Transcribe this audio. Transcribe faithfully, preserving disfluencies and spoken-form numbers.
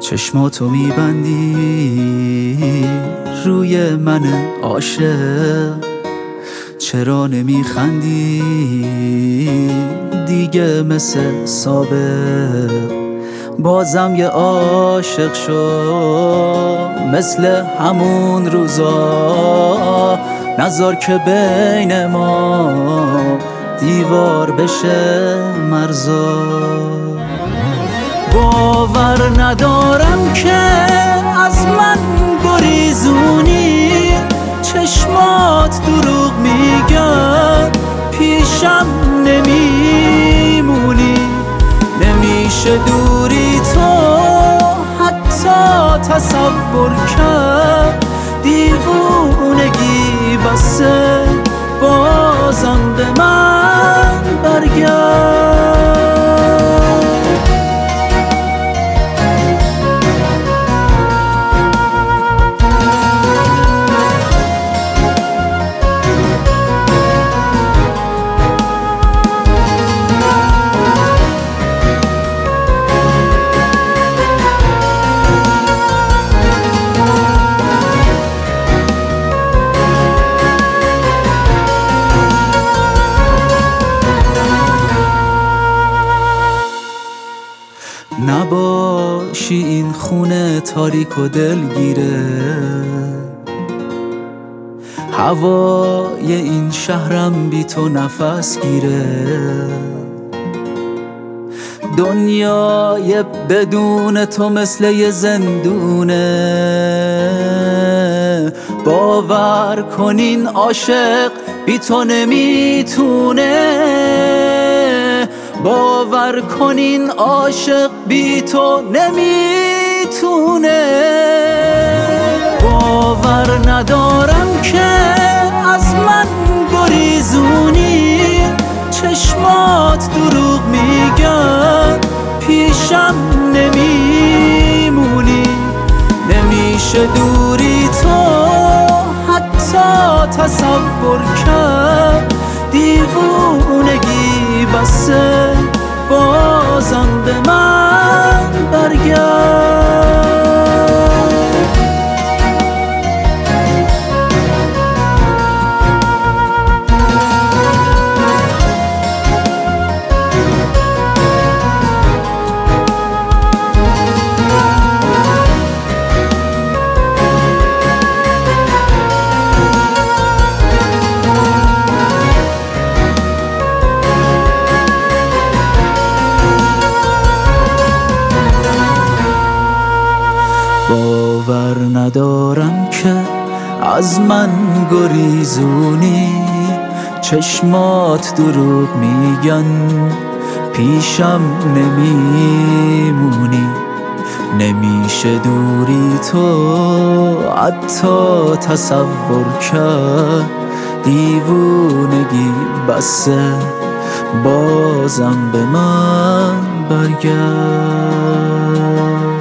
چشماتو میبندی روی من عاشق، چرا نمیخندی دیگه مثل سابق؟ بازم یه عاشق شو مثل همون روزا، نذار که بین ما دیوار بشه مرزا. باور ندارم که از من گریزونی، چشمات دروغ میگن پیشم نمیمونی. نمیشه دوری تو حتی تصور کرد، دیوونگی بسه بازم به من برگرد. نباشی این خونه تاریک و دلگیره، هوای این شهرم بی تو نفس گیره. دنیای بدون تو مثل یه زندونه، باور کنین عاشق بی تو نمیتونه. باور کنین عاشق بی تو نمیتونه. باور ندارم که از من گریزونی، چشمات دروغ میگن پیشم نمیمونی. نمیشه دوری تو حتی تصور کرد، دیوونگی بسه بازم به من برگرد. باور ندارم که از من گریزونی، چشمات دروغ میگن پیشم نمیمونی. نمیشه دوری تو حتی تصور کرد، دیوونگی بسه بازم به من برگرد.